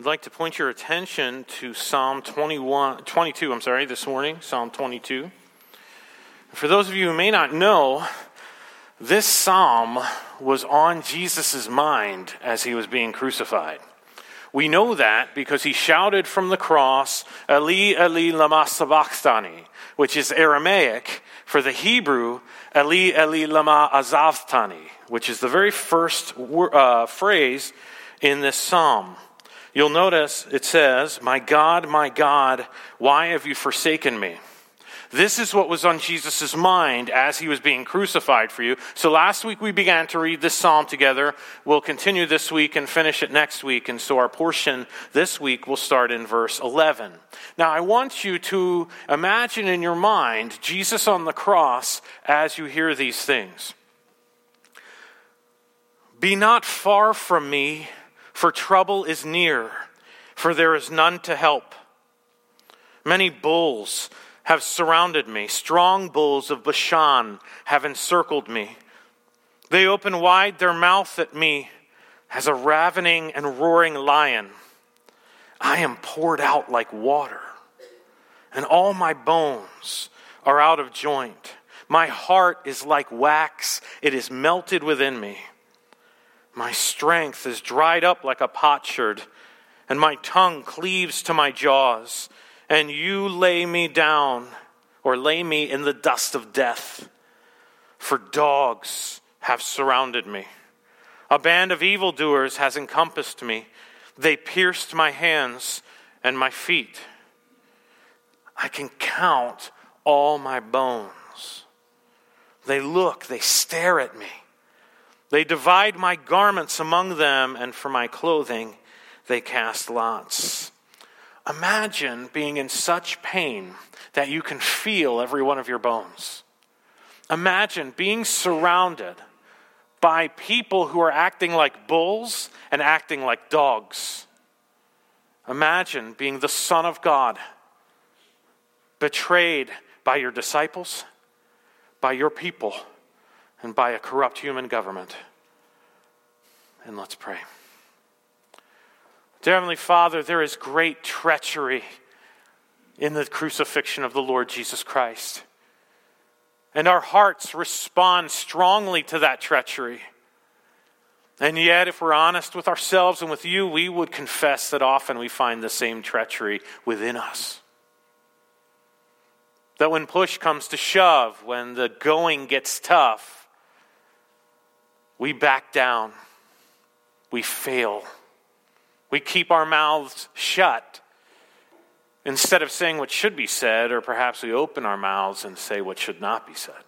I'd like to point your attention to Psalm 22 this morning, Psalm 22. For those of you who may not know, this psalm was on Jesus' mind as he was being crucified. We know that because he shouted from the cross, Eli, Eli, lama sabachthani, which is Aramaic for the Hebrew, Eli, Eli, lama azavtani, which is the very first phrase in this psalm. You'll notice it says, my God, why have you forsaken me? This is what was on Jesus' mind as he was being crucified for you. So last week we began to read this psalm together. We'll continue this week and finish it next week. And so our portion this week will start in verse 11. Now I want you to imagine in your mind Jesus on the cross as you hear these things. Be not far from me, for trouble is near, for there is none to help. Many bulls have surrounded me. Strong bulls of Bashan have encircled me. They open wide their mouth at me as a ravening and roaring lion. I am poured out like water, and all my bones are out of joint. My heart is like wax. It is melted within me. My strength is dried up like a potsherd, and my tongue cleaves to my jaws. And you lay me down, or lay me in the dust of death. For dogs have surrounded me. A band of evildoers has encompassed me. They pierced my hands and my feet. I can count all my bones. They stare at me. They divide my garments among them, and for my clothing they cast lots. Imagine being in such pain that you can feel every one of your bones. Imagine being surrounded by people who are acting like bulls and acting like dogs. Imagine being the Son of God, betrayed by your disciples, by your people, and by a corrupt human government. And let's pray. Dear Heavenly Father, there is great treachery in the crucifixion of the Lord Jesus Christ. And our hearts respond strongly to that treachery. And yet, if we're honest with ourselves and with you, we would confess that often we find the same treachery within us. That when push comes to shove, when the going gets tough, we back down. We fail. We keep our mouths shut instead of saying what should be said, or perhaps we open our mouths and say what should not be said.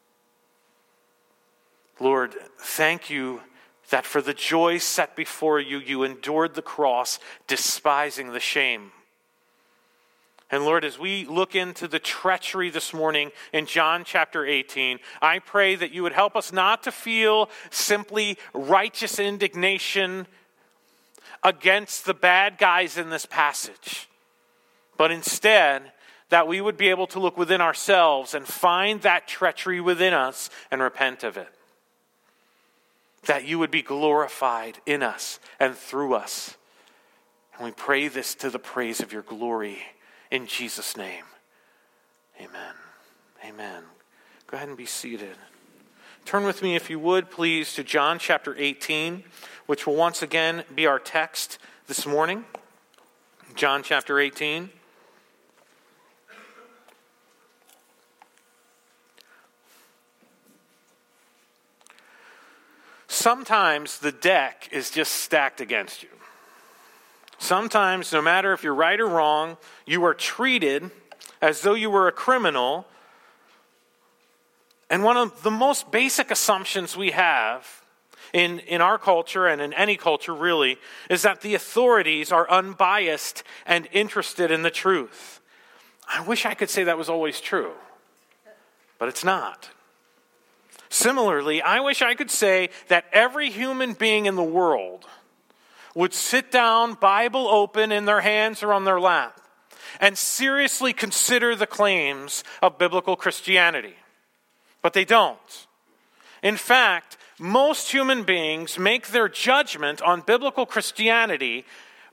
Lord, thank you that for the joy set before you, you endured the cross, despising the shame. And Lord, as we look into the treachery this morning in John chapter 18, I pray that you would help us not to feel simply righteous indignation against the bad guys in this passage, but instead that we would be able to look within ourselves and find that treachery within us and repent of it. That you would be glorified in us and through us. And we pray this to the praise of your glory. In Jesus' name, amen. Amen. Go ahead and be seated. Turn with me, if you would, please, to John chapter 18, which will once again be our text this morning. John chapter 18. Sometimes the deck is just stacked against you. Sometimes, no matter if you're right or wrong, you are treated as though you were a criminal. And one of the most basic assumptions we have in our culture and in any culture really is that the authorities are unbiased and interested in the truth. I wish I could say that was always true, but it's not. Similarly, I wish I could say that every human being in the world would sit down, Bible open in their hands or on their lap, and seriously consider the claims of biblical Christianity. But they don't. In fact, most human beings make their judgment on biblical Christianity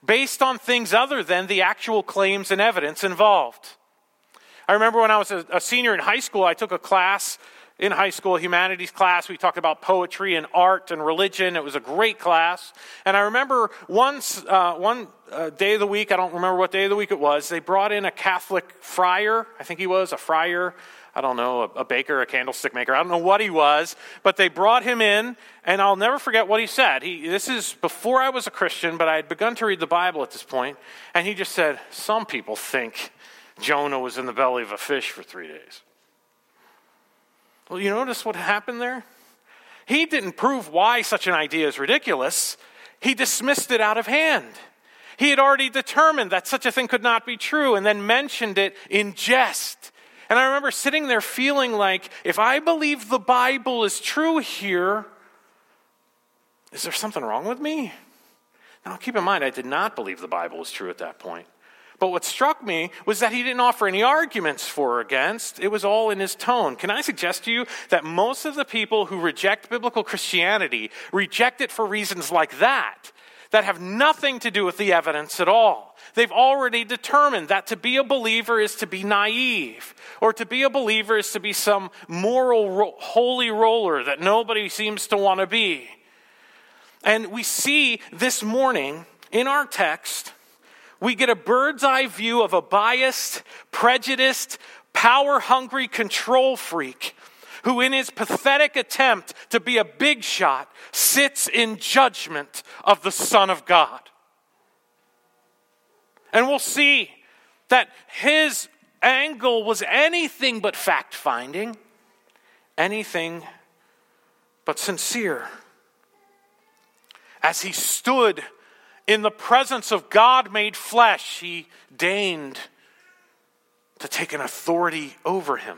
based on things other than the actual claims and evidence involved. I remember when I was a senior in high school, I took a class in high school, a humanities class. We talked about poetry and art and religion. It was a great class. And I remember one day of the week, I don't remember what day of the week it was, they brought in a Catholic friar. I think he was a friar. I don't know, a baker, a candlestick maker. I don't know what he was, but they brought him in, and I'll never forget what he said. This is before I was a Christian, but I had begun to read the Bible at this point, and he just said, some people think Jonah was in the belly of a fish for 3 days. Well, you notice what happened there? He didn't prove why such an idea is ridiculous. He dismissed it out of hand. He had already determined that such a thing could not be true, and then mentioned it in jest. And I remember sitting there feeling like, if I believe the Bible is true here, is there something wrong with me? Now, keep in mind, I did not believe the Bible was true at that point. But what struck me was that he didn't offer any arguments for or against. It was all in his tone. Can I suggest to you that most of the people who reject biblical Christianity reject it for reasons like that have nothing to do with the evidence at all. They've already determined that to be a believer is to be naive, or to be a believer is to be some moral holy roller that nobody seems to want to be. And we see this morning in our text, we get a bird's eye view of a biased, prejudiced, power-hungry control freak who in his pathetic attempt to be a big shot sits in judgment of the Son of God. And we'll see that his angle was anything but fact-finding, anything but sincere. As he stood in the presence of God made flesh, he deigned to take an authority over him.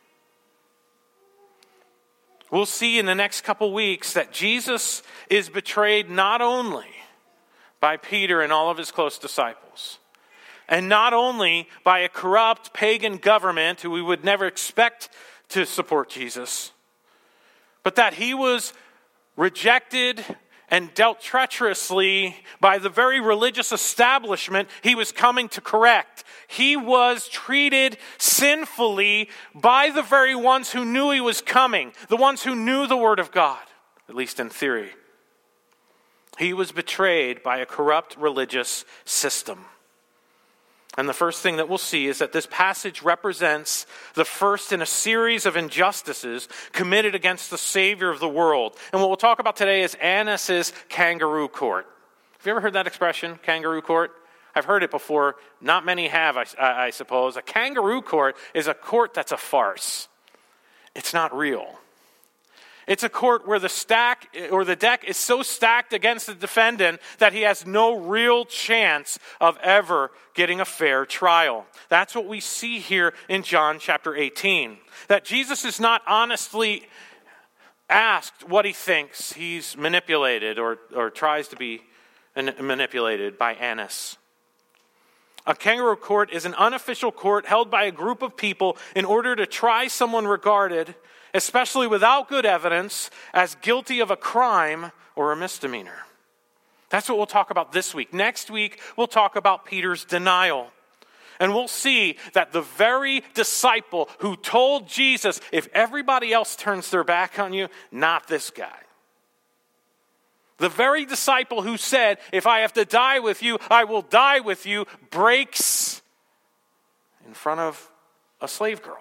We'll see in the next couple weeks that Jesus is betrayed not only by Peter and all of his close disciples, and not only by a corrupt pagan government who we would never expect to support Jesus, but that he was rejected and dealt treacherously by the very religious establishment he was coming to correct. He was treated sinfully by the very ones who knew he was coming, the ones who knew the Word of God, at least in theory. He was betrayed by a corrupt religious system. And the first thing that we'll see is that this passage represents the first in a series of injustices committed against the Savior of the world. And what we'll talk about today is Annas' kangaroo court. Have you ever heard that expression, kangaroo court? I've heard it before. Not many have, I suppose. A kangaroo court is a court that's a farce. It's not real. It's a court where the deck is so stacked against the defendant that he has no real chance of ever getting a fair trial. That's what we see here in John chapter 18. That Jesus is not honestly asked what he thinks. He's manipulated or tries to be manipulated by Annas. A kangaroo court is an unofficial court held by a group of people in order to try someone regarded, especially without good evidence, as guilty of a crime or a misdemeanor. That's what we'll talk about this week. Next week, we'll talk about Peter's denial. And we'll see that the very disciple who told Jesus, if everybody else turns their back on you, not this guy. The very disciple who said, if I have to die with you, I will die with you, breaks in front of a slave girl.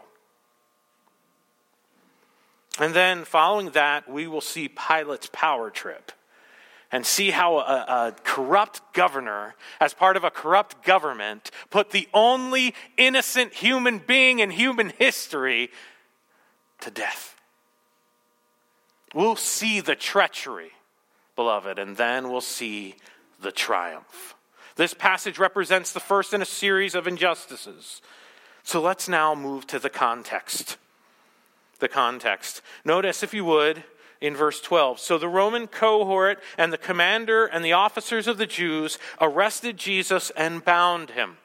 And then following that, we will see Pilate's power trip and see how a corrupt governor, as part of a corrupt government, put the only innocent human being in human history to death. We'll see the treachery, beloved, and then we'll see the triumph. This passage represents the first in a series of injustices. So let's now move to the context. The context. Notice, if you would, in verse 12. So the Roman cohort and the commander and the officers of the Jews arrested Jesus and bound him.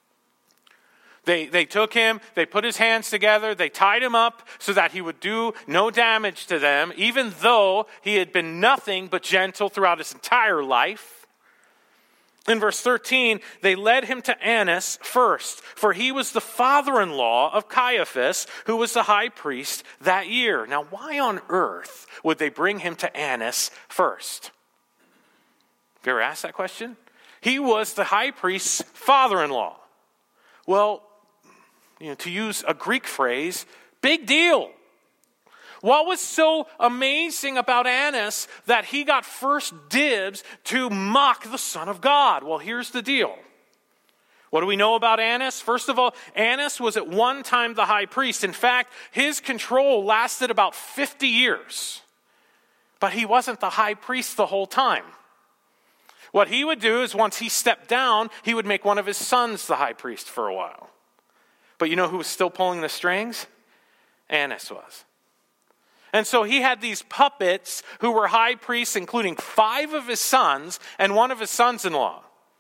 They took him, they put his hands together, they tied him up so that he would do no damage to them, even though he had been nothing but gentle throughout his entire life. In verse 13, they led him to Annas first, for he was the father-in-law of Caiaphas, who was the high priest that year. Now, why on earth would they bring him to Annas first? Have you ever asked that question? He was the high priest's father-in-law. Well, to use a Greek phrase, big deal. What was so amazing about Annas that he got first dibs to mock the Son of God? Well, here's the deal. What do we know about Annas? First of all, Annas was at one time the high priest. In fact, his control lasted about 50 years. But he wasn't the high priest the whole time. What he would do is once he stepped down, he would make one of his sons the high priest for a while. But you know who was still pulling the strings? Annas was. And so he had these puppets who were high priests, including 5 of his sons and one of his son-in-laws.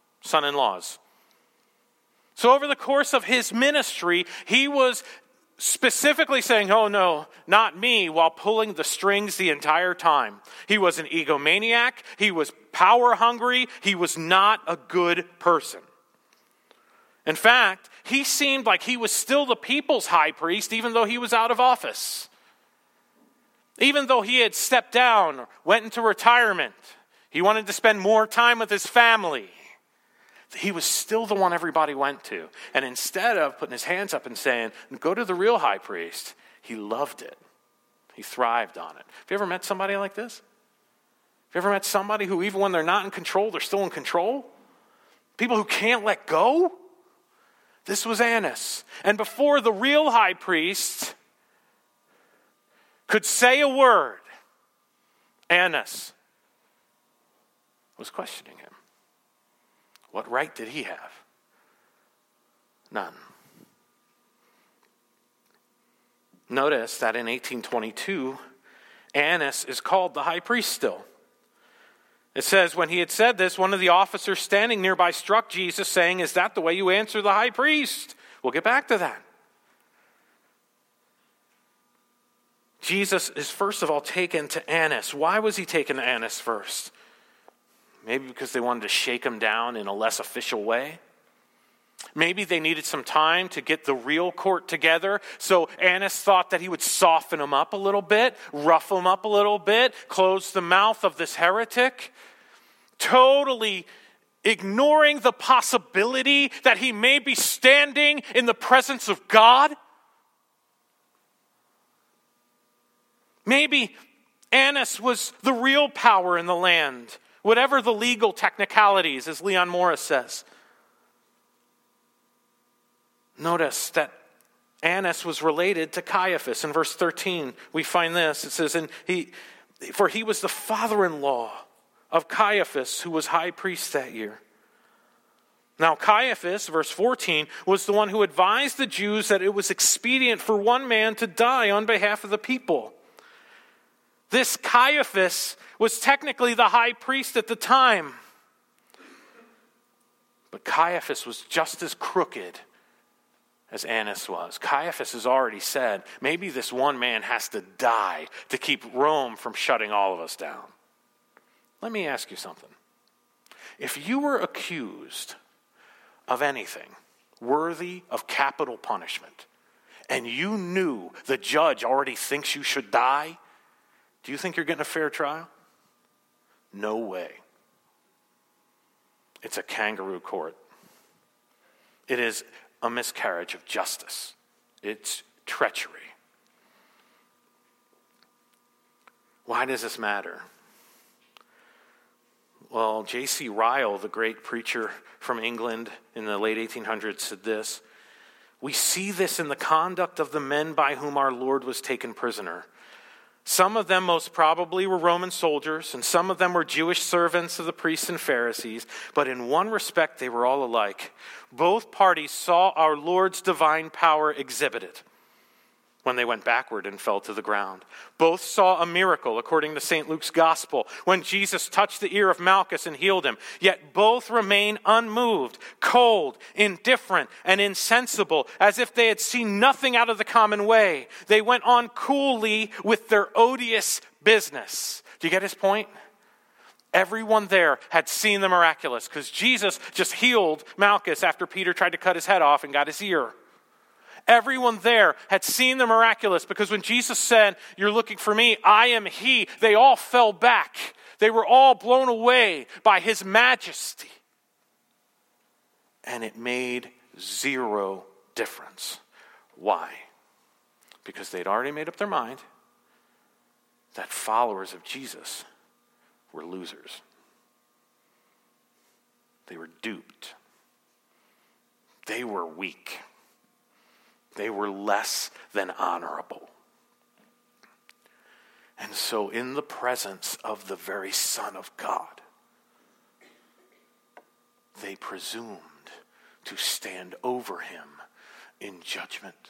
So over the course of his ministry, he was specifically saying, oh no, not me, while pulling the strings the entire time. He was an egomaniac. He was power hungry. He was not a good person. In fact, he seemed like he was still the people's high priest, even though he was out of office. Even though he had stepped down, went into retirement, he wanted to spend more time with his family. He was still the one everybody went to. And instead of putting his hands up and saying, go to the real high priest, he loved it. He thrived on it. Have you ever met somebody like this? Have you ever met somebody who even when they're not in control, they're still in control? People who can't let go? This was Annas. And before the real high priest could say a word, Annas was questioning him. What right did he have? None. Notice that in 1822, Annas is called the high priest still. It says, when he had said this, one of the officers standing nearby struck Jesus, saying, is that the way you answer the high priest? We'll get back to that. Jesus is first of all taken to Annas. Why was he taken to Annas first? Maybe because they wanted to shake him down in a less official way. Maybe they needed some time to get the real court together. So Annas thought that he would soften him up a little bit, rough him up a little bit, close the mouth of this heretic, totally ignoring the possibility that he may be standing in the presence of God. Maybe Annas was the real power in the land, whatever the legal technicalities, as Leon Morris says. Notice that Annas was related to Caiaphas. In verse 13, we find this. It says, for he was the father-in-law of Caiaphas, who was high priest that year. Now Caiaphas, verse 14, was the one who advised the Jews that it was expedient for one man to die on behalf of the people. This Caiaphas was technically the high priest at the time. But Caiaphas was just as crooked as Annas was. Caiaphas has already said, maybe this one man has to die to keep Rome from shutting all of us down. Let me ask you something. If you were accused of anything worthy of capital punishment, and you knew the judge already thinks you should die, do you think you're getting a fair trial? No way. It's a kangaroo court. It is a miscarriage of justice. It's treachery. Why does this matter? Well, J.C. Ryle, the great preacher from England in the late 1800s, said this: we see this in the conduct of the men by whom our Lord was taken prisoner. Some of them most probably were Roman soldiers, and some of them were Jewish servants of the priests and Pharisees, but in one respect they were all alike. Both parties saw our Lord's divine power exhibited when they went backward and fell to the ground. Both saw a miracle, according to St. Luke's Gospel, when Jesus touched the ear of Malchus and healed him. Yet both remain unmoved, cold, indifferent, and insensible, as if they had seen nothing out of the common way. They went on coolly with their odious business. Do you get his point? Everyone there had seen the miraculous because Jesus just healed Malchus after Peter tried to cut his head off and got his ear. Everyone there had seen the miraculous because when Jesus said, "You're looking for me, I am he," they all fell back. They were all blown away by his majesty. And it made zero difference. Why? Because they'd already made up their mind that followers of Jesus were losers. They were duped. They were weak. They were less than honorable. And so in the presence of the very Son of God, they presumed to stand over him in judgment.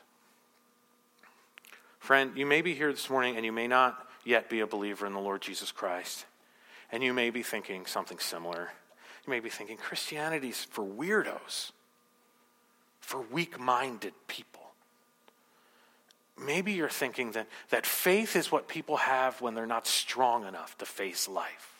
Friend, you may be here this morning and you may not yet be a believer in the Lord Jesus Christ. And you may be thinking something similar. You may be thinking Christianity's for weirdos, for weak-minded people. Maybe you're thinking that faith is what people have when they're not strong enough to face life.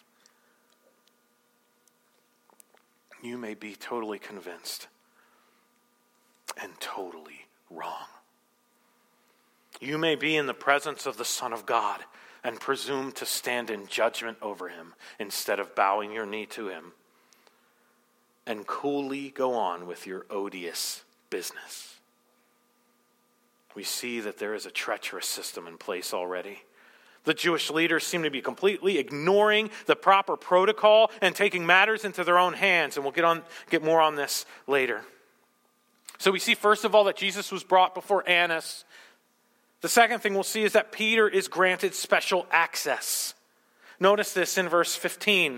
You may be totally convinced and totally wrong. You may be in the presence of the Son of God and presume to stand in judgment over him instead of bowing your knee to him and coolly go on with your odious business. We see that there is a treacherous system in place already. The Jewish leaders seem to be completely ignoring the proper protocol and taking matters into their own hands. And we'll get more on this later. So we see, first of all, that Jesus was brought before Annas. The second thing we'll see is that Peter is granted special access. Notice this in verse 15.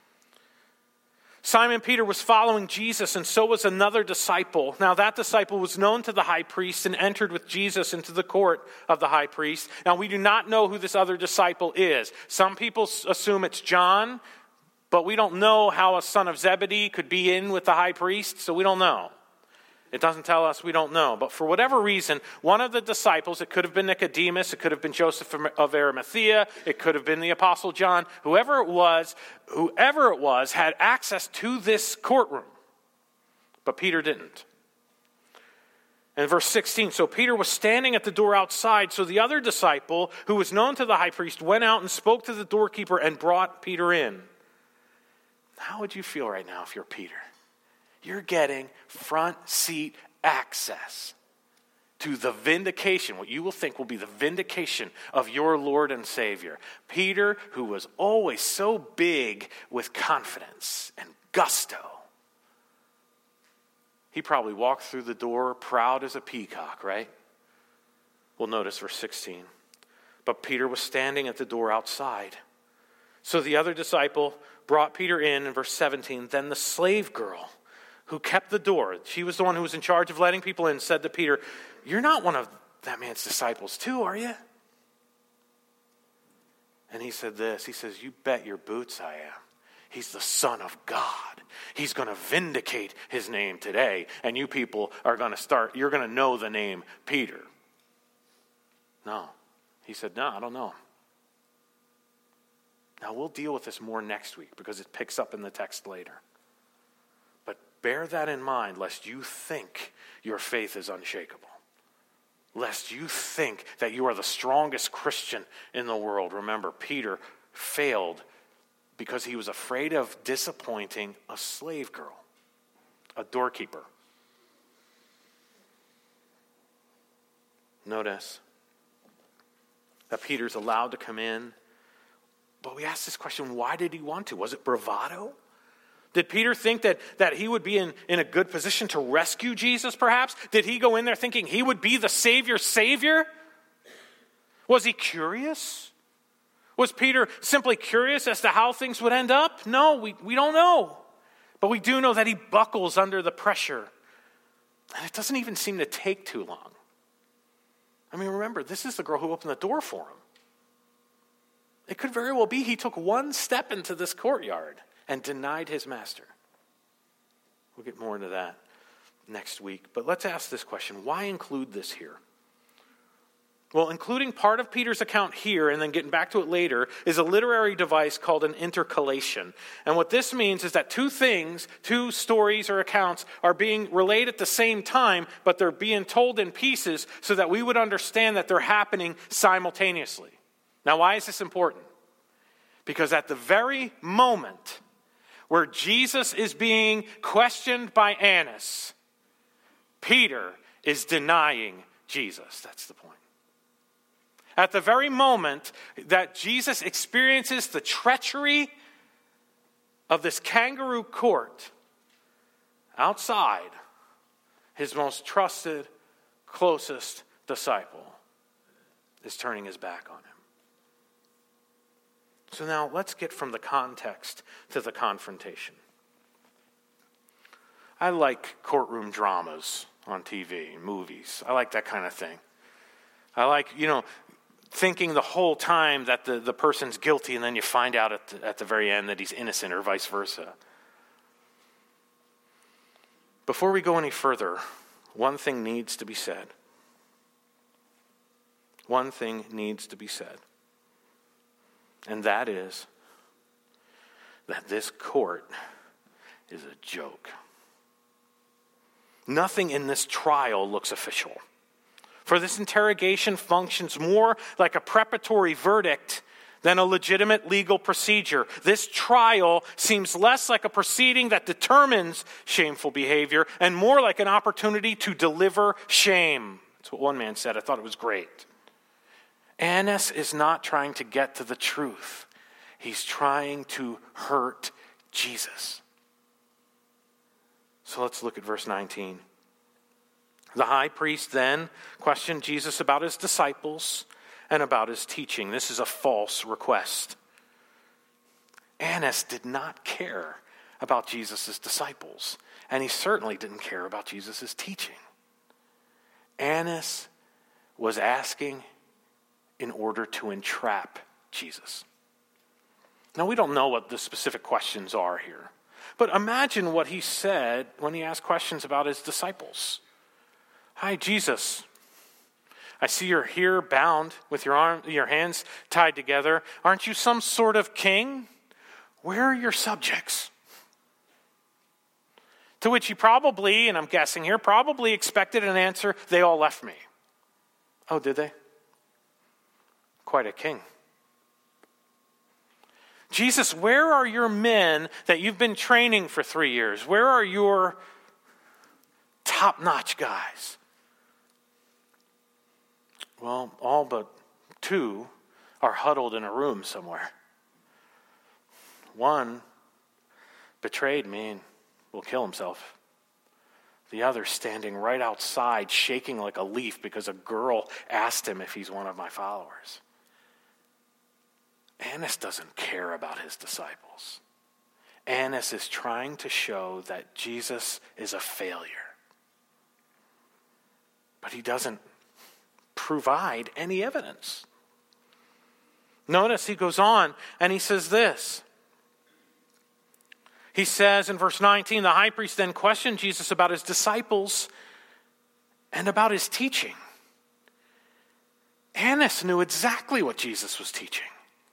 Simon Peter was following Jesus, and so was another disciple. Now that disciple was known to the high priest and entered with Jesus into the court of the high priest. Now we do not know who this other disciple is. Some people assume it's John, but we don't know how a son of Zebedee could be in with the high priest, so we don't know. It doesn't tell us, we don't know. But for whatever reason, one of the disciples, it could have been Nicodemus, it could have been Joseph of Arimathea, it could have been the Apostle John, whoever it was, had access to this courtroom. But Peter didn't. In verse 16, so Peter was standing at the door outside, so the other disciple, who was known to the high priest, went out and spoke to the doorkeeper and brought Peter in. How would you feel right now if you're Peter? You're getting front seat access to the vindication, what you will think will be the vindication of your Lord and Savior. Peter, who was always so big with confidence and gusto, he probably walked through the door proud as a peacock, right? Well, notice verse 16. But Peter was standing at the door outside. So the other disciple brought Peter in verse 17. Then the slave girl who kept the door, she was the one who was in charge of letting people in, said to Peter, "You're not one of that man's disciples too, are you?" And he said this, he says, "You bet your boots I am. He's the Son of God. He's going to vindicate his name today, and you people are going to you're going to know the name Peter." No. He said, "No, I don't know." Now we'll deal with this more next week because it picks up in the text later. Bear that in mind, lest you think your faith is unshakable. Lest you think that you are the strongest Christian in the world. Remember, Peter failed because he was afraid of disappointing a slave girl, a doorkeeper. Notice that Peter's allowed to come in. But we ask this question, why did he want to? Was it bravado? Did Peter think that he would be in a good position to rescue Jesus, perhaps? Did he go in there thinking he would be the Savior's Savior? Was he curious? Was Peter simply curious as to how things would end up? No, we don't know. But we do know that he buckles under the pressure. And it doesn't even seem to take too long. I mean, remember, this is the girl who opened the door for him. It could very well be he took one step into this courtyard and denied his master. We'll get more into that next week. But let's ask this question. Why include this here? Well, including part of Peter's account here and then getting back to it later is a literary device called an intercalation. And what this means is that two stories or accounts are being relayed at the same time, but they're being told in pieces so that we would understand that they're happening simultaneously. Now, why is this important? Because at the very moment where Jesus is being questioned by Annas, Peter is denying Jesus. That's the point. At the very moment that Jesus experiences the treachery of this kangaroo court, outside, his most trusted, closest disciple is turning his back on him. So now let's get from the context to the confrontation. I like courtroom dramas on TV, movies. I like that kind of thing. I like, thinking the whole time that the person's guilty, and then you find out at the very end that he's innocent, or vice versa. Before we go any further, one thing needs to be said. One thing needs to be said. And that is that this court is a joke. Nothing in this trial looks official. For this interrogation functions more like a preparatory verdict than a legitimate legal procedure. This trial seems less like a proceeding that determines shameful behavior and more like an opportunity to deliver shame. That's what one man said. I thought it was great. Annas is not trying to get to the truth. He's trying to hurt Jesus. So let's look at verse 19. The high priest then questioned Jesus about his disciples and about his teaching. This is a false request. Annas did not care about Jesus' disciples, and he certainly didn't care about Jesus' teaching. Annas was asking in order to entrap Jesus. Now, we don't know what the specific questions are here, but imagine what he said when he asked questions about his disciples. Hi, Jesus. I see you're here bound with your hands tied together. Aren't you some sort of king? Where are your subjects? To which he probably, and I'm guessing here, probably expected an answer, they all left me. Oh, did they? Quite a king. Jesus, where are your men that you've been training for 3 years? Where are your top-notch guys? Well, all but 2 are huddled in a room somewhere. 1 betrayed me and will kill himself. The other standing right outside, shaking like a leaf because a girl asked him if he's one of my followers. Annas doesn't care about his disciples. Annas is trying to show that Jesus is a failure. But he doesn't provide any evidence. Notice he goes on and he says this. He says in verse 19, the high priest then questioned Jesus about his disciples and about his teaching. Annas knew exactly what Jesus was teaching.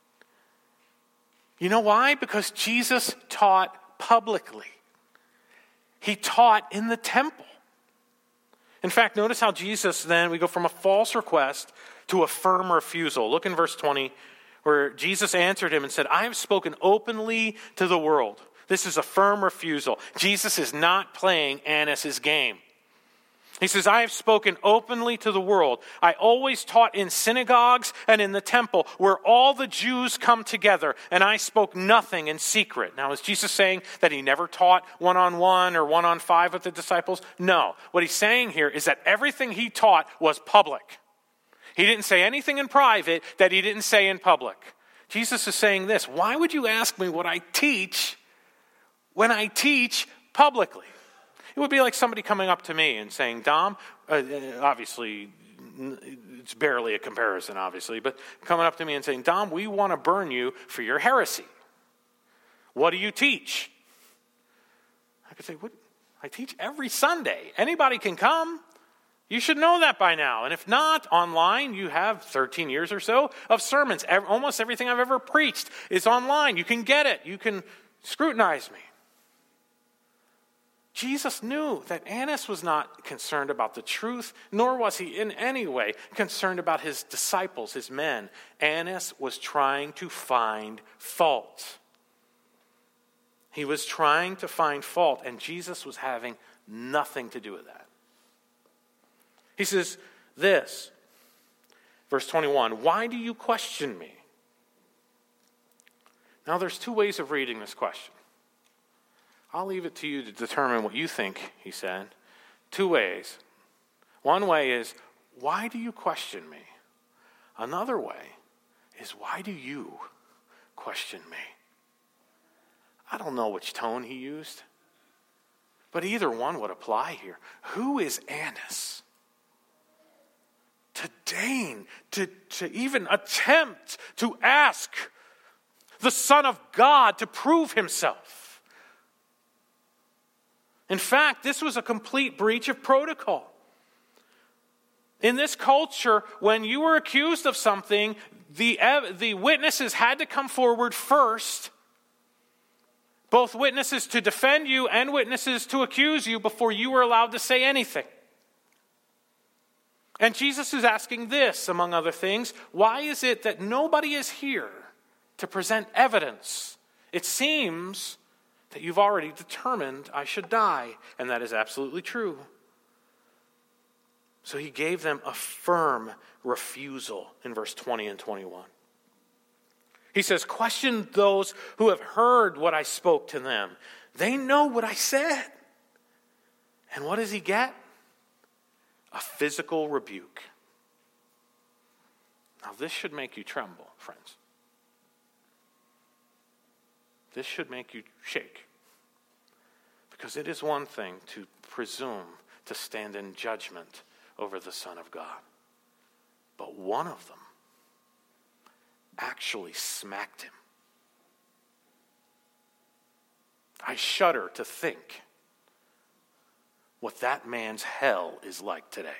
You know why? Because Jesus taught publicly. He taught in the temple. In fact, notice how Jesus then, we go from a false request to a firm refusal. Look in verse 20, where Jesus answered him and said, I have spoken openly to the world. This is a firm refusal. Jesus is not playing Annas' game. He says, I have spoken openly to the world. I always taught in synagogues and in the temple where all the Jews come together, and I spoke nothing in secret. Now, is Jesus saying that he never taught one-on-one or one-on-5 with the disciples? No. What he's saying here is that everything he taught was public. He didn't say anything in private that he didn't say in public. Jesus is saying this, why would you ask me what I teach when I teach publicly? It would be like somebody coming up to me and saying, Dom, obviously, it's barely a comparison, obviously, but coming up to me and saying, Dom, we want to burn you for your heresy. What do you teach? I could say, what? I teach every Sunday. Anybody can come. You should know that by now. And if not, online, you have 13 years or so of sermons. Almost everything I've ever preached is online. You can get it. You can scrutinize me. Jesus knew that Annas was not concerned about the truth, nor was he in any way concerned about his disciples, his men. Annas was trying to find fault. He was trying to find fault, and Jesus was having nothing to do with that. He says this, verse 21, "Why do you question me?" Now there's two ways of reading this question. I'll leave it to you to determine what you think he said. Two ways. One way is, why do you question me? Another way is, why do you question me? I don't know which tone he used, but either one would apply here. Who is Annas to deign, to even attempt to ask the Son of God to prove himself? In fact, this was a complete breach of protocol. In this culture, when you were accused of something, the witnesses had to come forward first, both witnesses to defend you and witnesses to accuse you, before you were allowed to say anything. And Jesus is asking this, among other things, why is it that nobody is here to present evidence? It seems that you've already determined I should die. And that is absolutely true. So he gave them a firm refusal in verse 20 and 21. He says, question those who have heard what I spoke to them. They know what I said. And what does he get? A physical rebuke. Now this should make you tremble, friends. This should make you shake. Because it is one thing to presume to stand in judgment over the Son of God. But one of them actually smacked him. I shudder to think what that man's hell is like today.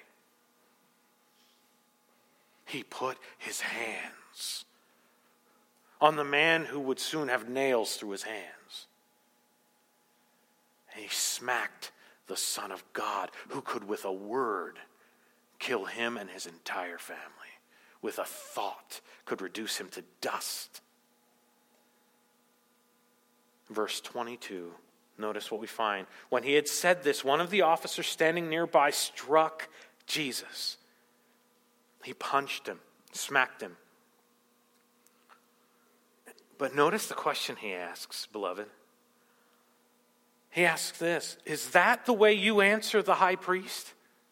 He put his hands on the man who would soon have nails through his hands. And he smacked the Son of God, who could with a word kill him and his entire family. With a thought could reduce him to dust. Verse 22, notice what we find. When he had said this, one of the officers standing nearby struck Jesus. He punched him, smacked him. But notice the question he asks, beloved. He asks this, is that the way you answer the high priest?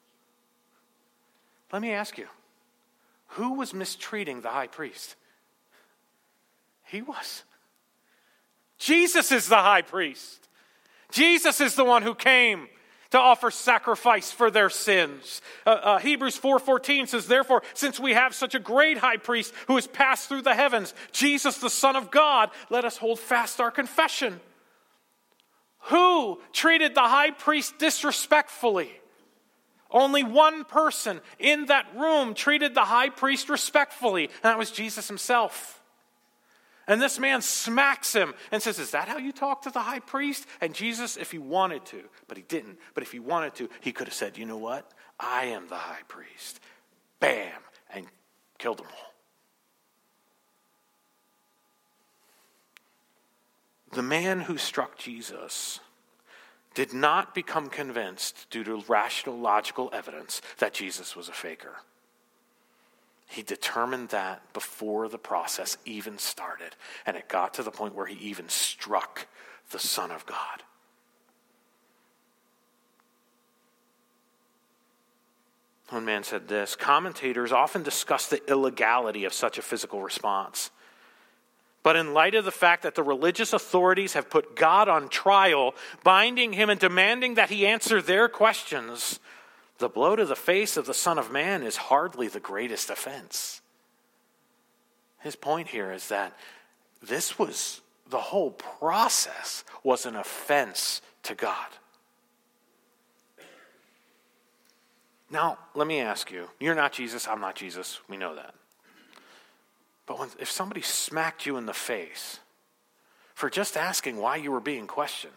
Let me ask you, who was mistreating the high priest? He was. Jesus is the high priest. Jesus is the one who came to offer sacrifice for their sins. Hebrews 4:14 says, therefore, since we have such a great high priest who has passed through the heavens, Jesus the Son of God, let us hold fast our confession. Who treated the high priest disrespectfully? Only one person in that room treated the high priest respectfully, and that was Jesus himself. And this man smacks him and says, is that how you talk to the high priest? And Jesus, if he wanted to, but he didn't, but if he wanted to, he could have said, you know what? I am the high priest. Bam, and killed them all. The man who struck Jesus did not become convinced due to rational, logical evidence that Jesus was a faker. He determined that before the process even started, and it got to the point where he even struck the Son of God. One man said this, commentators often discuss the illegality of such a physical response. But in light of the fact that the religious authorities have put God on trial, binding him and demanding that he answer their questions, the blow to the face of the Son of Man is hardly the greatest offense. His point here is that the whole process was an offense to God. Now, let me ask you, you're not Jesus, I'm not Jesus, we know that. But if somebody smacked you in the face for just asking why you were being questioned,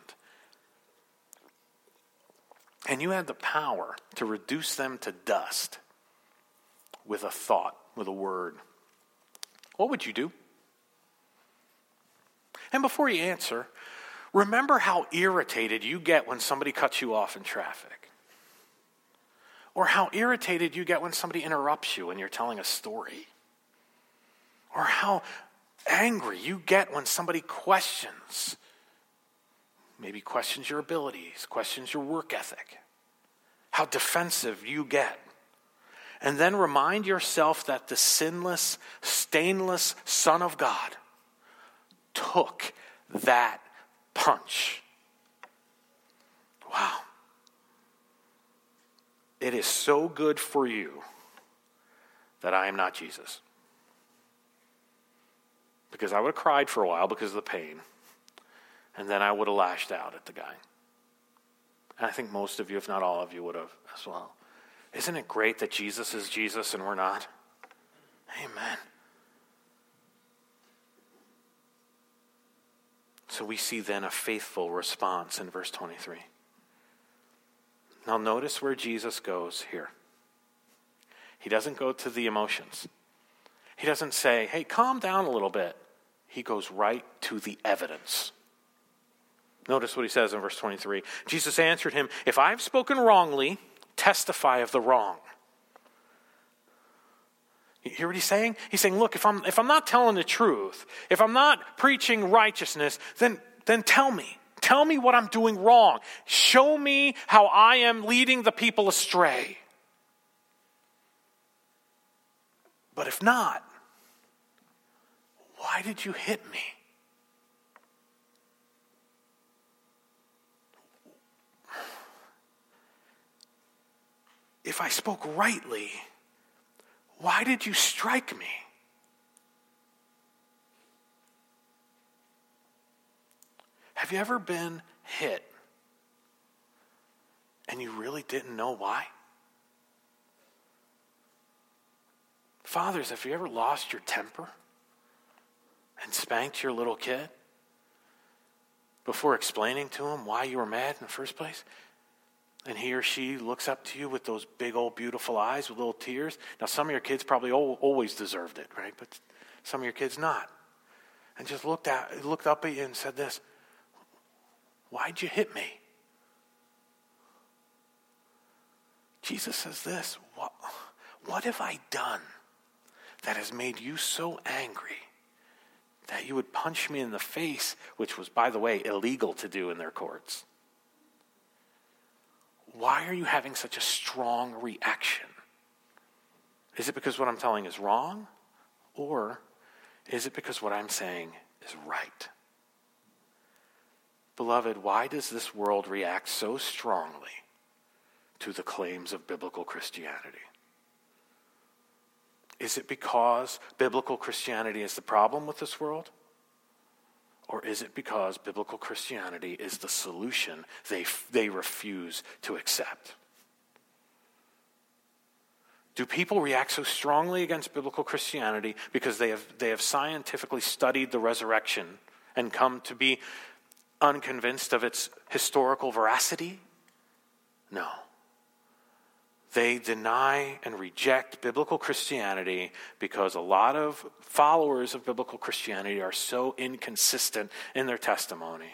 and you had the power to reduce them to dust with a thought, with a word, what would you do? And before you answer, remember how irritated you get when somebody cuts you off in traffic. Or how irritated you get when somebody interrupts you when you're telling a story. Or how angry you get when somebody questions. Maybe questions your abilities, questions your work ethic. How defensive you get. And then remind yourself that the sinless, stainless Son of God took that punch. Wow. It is so good for you that I am not Jesus. Because I would have cried for a while because of the pain. And then I would have lashed out at the guy. And I think most of you, if not all of you, would have as well. Isn't it great that Jesus is Jesus and we're not? Amen. So we see then a faithful response in verse 23. Now notice where Jesus goes here. He doesn't go to the emotions. He doesn't say, hey, calm down a little bit. He goes right to the evidence. Notice what he says in verse 23. Jesus answered him, if I've spoken wrongly, testify of the wrong. You hear what he's saying? He's saying, look, if I'm not telling the truth, if I'm not preaching righteousness, then tell me. Tell me what I'm doing wrong. Show me how I am leading the people astray. But if not, why did you hit me? If I spoke rightly, why did you strike me? Have you ever been hit and you really didn't know why? Fathers, have you ever lost your temper and spanked your little kid before explaining to him why you were mad in the first place? And he or she looks up to you with those big old beautiful eyes with little tears. Now some of your kids probably always deserved it, right? But some of your kids not. And just looked up at you and said this, why'd you hit me? Jesus says this, what have I done that has made you so angry that you would punch me in the face, which was, by the way, illegal to do in their courts? Why are you having such a strong reaction? Is it because what I'm telling is wrong? Or is it because what I'm saying is right? Beloved, why does this world react so strongly to the claims of biblical Christianity? Is it because biblical Christianity is the problem with this world? Or is it because biblical Christianity is the solution they refuse to accept? Do people react so strongly against biblical Christianity because they have scientifically studied the resurrection and come to be unconvinced of its historical veracity? No. They deny and reject biblical Christianity because a lot of followers of biblical Christianity are so inconsistent in their testimony.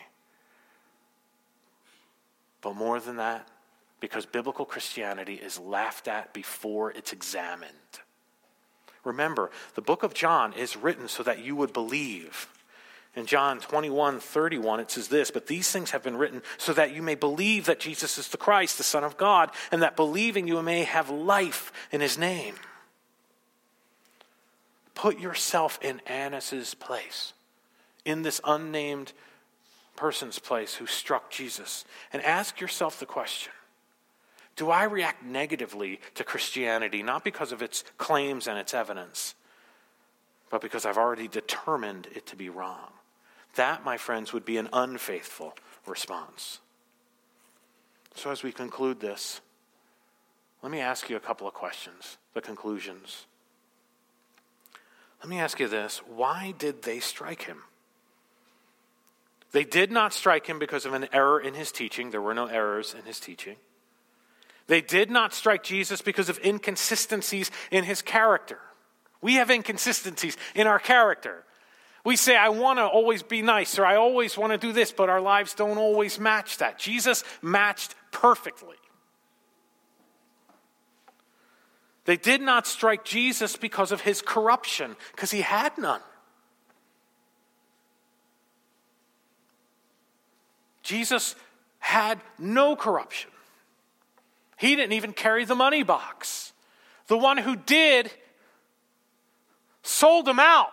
But more than that, because biblical Christianity is laughed at before it's examined. Remember, the book of John is written so that you would believe. In John 21:31, it says this, but these things have been written so that you may believe that Jesus is the Christ, the Son of God, and that believing you may have life in his name. Put yourself in Annas' place, in this unnamed person's place who struck Jesus, and ask yourself the question, do I react negatively to Christianity, not because of its claims and its evidence, but because I've already determined it to be wrong? That, my friends, would be an unfaithful response. So as we conclude this, let me ask you a couple of questions, the conclusions. Let me ask you this. Why did they strike him? They did not strike him because of an error in his teaching. There were no errors in his teaching. They did not strike Jesus because of inconsistencies in his character. We have inconsistencies in our character. We say, I want to always be nice, or I always want to do this, but our lives don't always match that. Jesus matched perfectly. They did not strike Jesus because of his corruption, because he had none. Jesus had no corruption. He didn't even carry the money box. The one who did sold him out.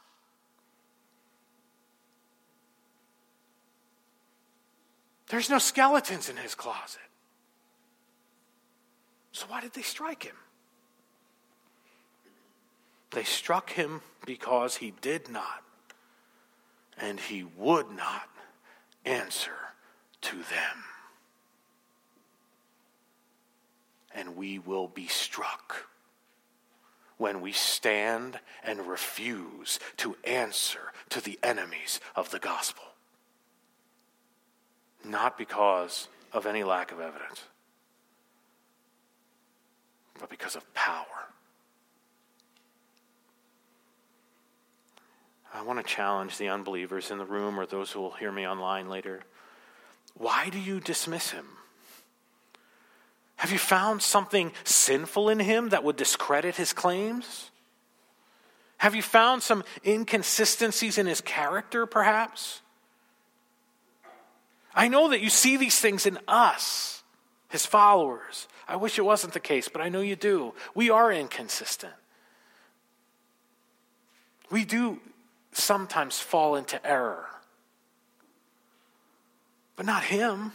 There's no skeletons in his closet. So why did they strike him? They struck him because he did not, and he would not answer to them. And we will be struck when we stand and refuse to answer to the enemies of the gospel. Not because of any lack of evidence, but because of power. I want to challenge the unbelievers in the room or those who will hear me online later. Why do you dismiss him? Have you found something sinful in him that would discredit his claims? Have you found some inconsistencies in his character, perhaps? I know that you see these things in us, his followers. I wish it wasn't the case, but I know you do. We are inconsistent. We do sometimes fall into error. But not him.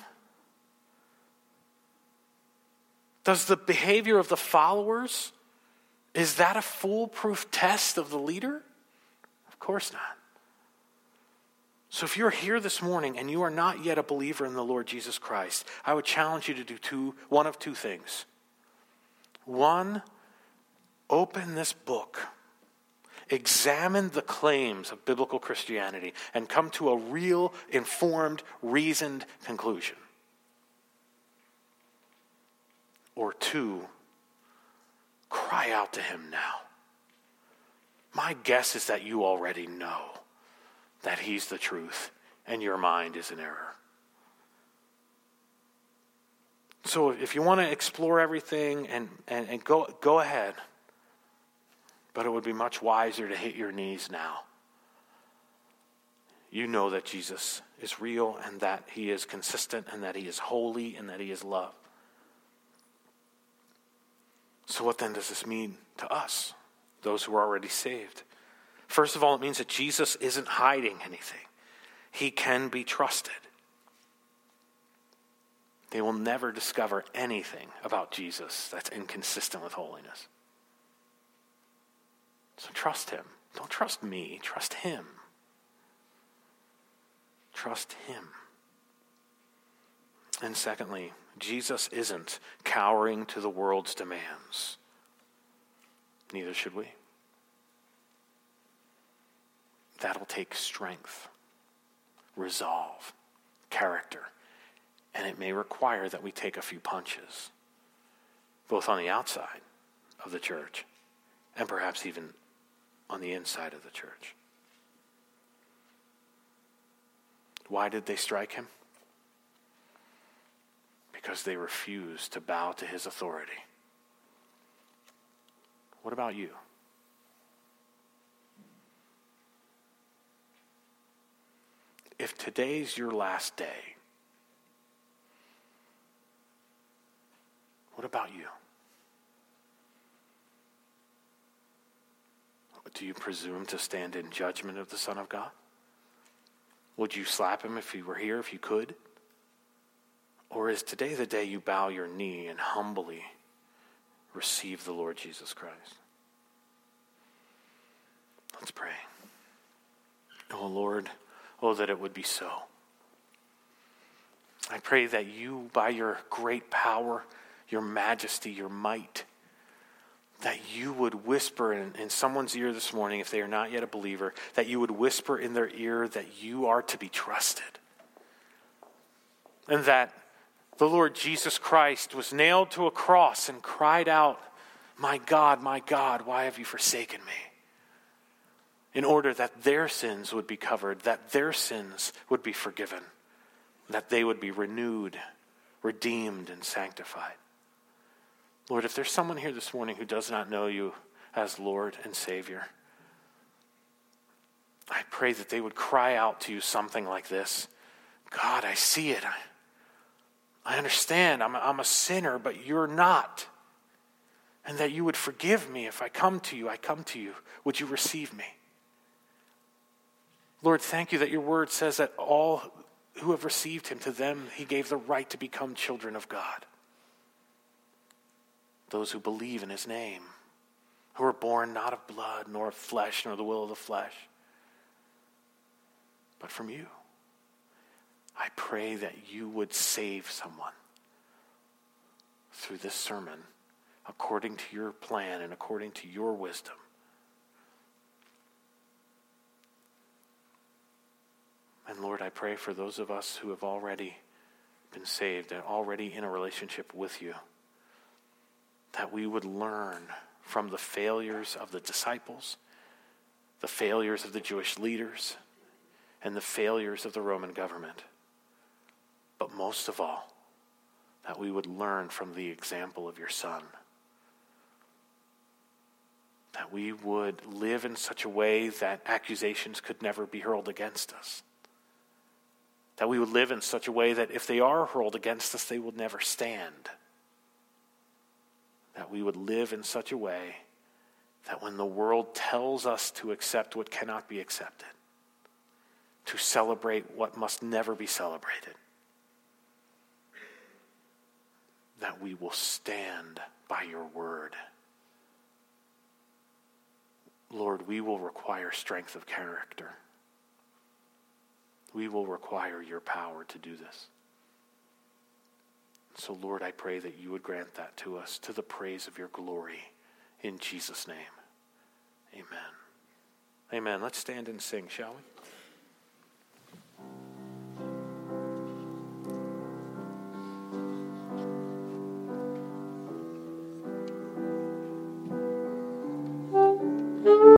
Does the behavior of the followers, is that a foolproof test of the leader? Of course not. So if you're here this morning and you are not yet a believer in the Lord Jesus Christ, I would challenge you to do one of two things. One, open this book. Examine the claims of biblical Christianity and come to a real, informed, reasoned conclusion. Or two, cry out to him now. My guess is that you already know that he's the truth and your mind is in error. So if you want to explore everything and go ahead. But it would be much wiser to hit your knees now. You know that Jesus is real and that he is consistent and that he is holy and that he is love. So what then does this mean to us, those who are already saved? First of all, it means that Jesus isn't hiding anything. He can be trusted. They will never discover anything about Jesus that's inconsistent with holiness. So trust him. Don't trust me. Trust him. Trust him. And secondly, Jesus isn't cowering to the world's demands. Neither should we. That'll take strength, resolve, character, and it may require that we take a few punches, both on the outside of the church and perhaps even on the inside of the church. Why did they strike him? Because they refused to bow to his authority. What about you? If today's your last day, what about you? Do you presume to stand in judgment of the Son of God? Would you slap him if he were here, if you could? Or is today the day you bow your knee and humbly receive the Lord Jesus Christ? Let's pray. Oh Lord, oh that it would be so. I pray that you, by your great power, your majesty, your might, that you would whisper in someone's ear this morning, if they are not yet a believer, that you would whisper in their ear that you are to be trusted. And that the Lord Jesus Christ was nailed to a cross and cried out, my God, why have you forsaken me? In order that their sins would be covered, that their sins would be forgiven, that they would be renewed, redeemed, and sanctified. Lord, if there's someone here this morning who does not know you as Lord and Savior, I pray that they would cry out to you something like this. God, I see it. I understand. I'm a sinner, but you're not. And that you would forgive me if I come to you. I come to you. Would you receive me? Lord, thank you that your word says that all who have received him, to them he gave the right to become children of God. Those who believe in his name, who are born not of blood, nor of flesh, nor the will of the flesh, but from you. I pray that you would save someone through this sermon according to your plan and according to your wisdom. And Lord, I pray for those of us who have already been saved and already in a relationship with you, that we would learn from the failures of the disciples, the failures of the Jewish leaders, and the failures of the Roman government. But most of all, that we would learn from the example of your Son. That we would live in such a way that accusations could never be hurled against us. That we would live in such a way that if they are hurled against us, they will never stand. That we would live in such a way that when the world tells us to accept what cannot be accepted, to celebrate what must never be celebrated, that we will stand by your word. Lord, we will require strength of character. We will require your power to do this. So, Lord, I pray that you would grant that to us to the praise of your glory. In Jesus' name, amen. Amen. Let's stand and sing, shall we?